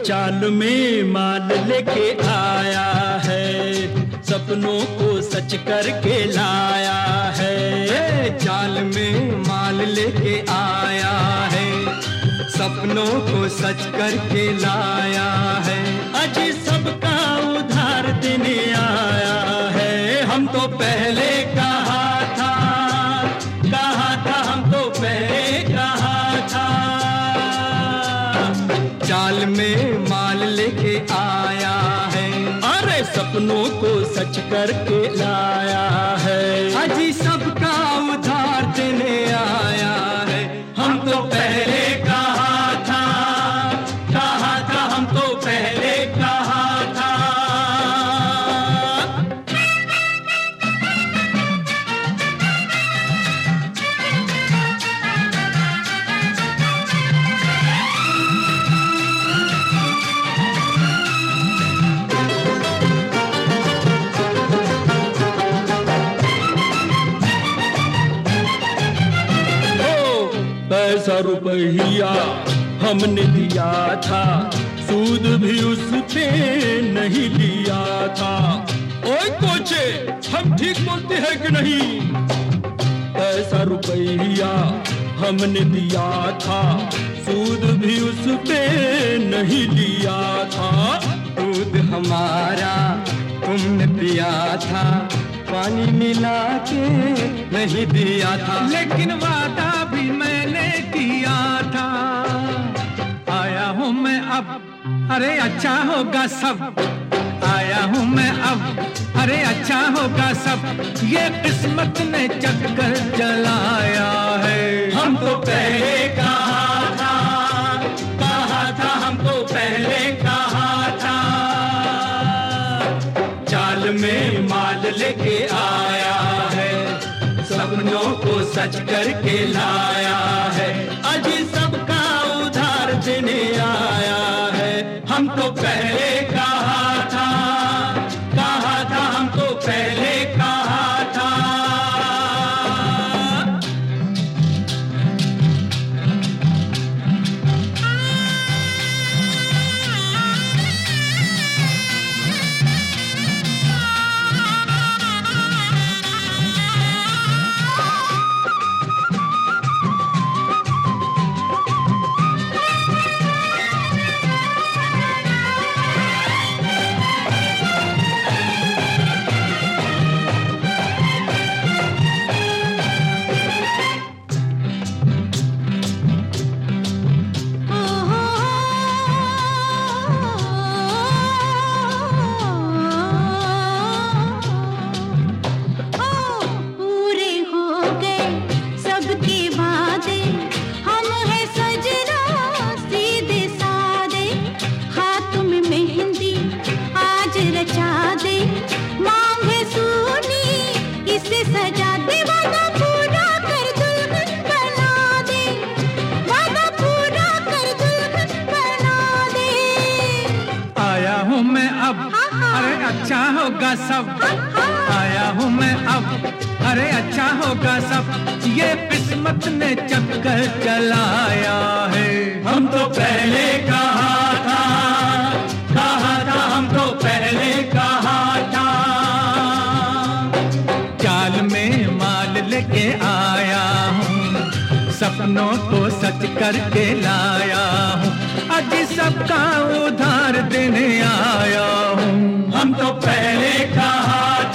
चाल में माल लेके आया है, सपनों को सच करके लाया है। चाल में माल लेके आया है, सपनों को सच करके लाया है। अजी सबका उधार देने आया है। हम तो पहले कहा था हम तो पहले कहा था। चाल में माल लेके आया है, अरे सपनों को सच करके लाया है। अजी सबका उधार देने आया है। हम तो पहले कहा था हम तो पहले कहा था। पैसा रुपया हमने दिया था, सूद भी उस पे नहीं लिया था। ओए कोचे, हम ठीक बोलते हैं कि नहीं? पैसा रुपया हमने दिया था, सूद भी उस पे नहीं लिया था। दूध हमारा तुमने पिया था, पानी मिला के नहीं दिया था। लेकिन वादा भी मैंने किया था। आया हूँ मैं अब, अरे अच्छा होगा सब। आया हूँ मैं अब, अरे अच्छा होगा सब। ये किस्मत ने चक्कर चलाया है। हम तो पहले कहा था हम तो पहले कहा था। चाल में माल लेके आया है, सपनों को सच करके लाया है। अजी सबका उधार देने आया है। हम तो पहले कहा था हम तो पहले कहा था। अच्छा होगा सब। आया हूँ मैं अब, अरे अच्छा होगा सब। ये किस्मत ने चक्कर चलाया है। हम तो पहले कहा था हम तो पहले कहा था। चाल में माल लेके आया हूँ, सपनों को सच करके लाया हूँ। आज सबका उधार देने आया हूँ। हम तो पहले कहा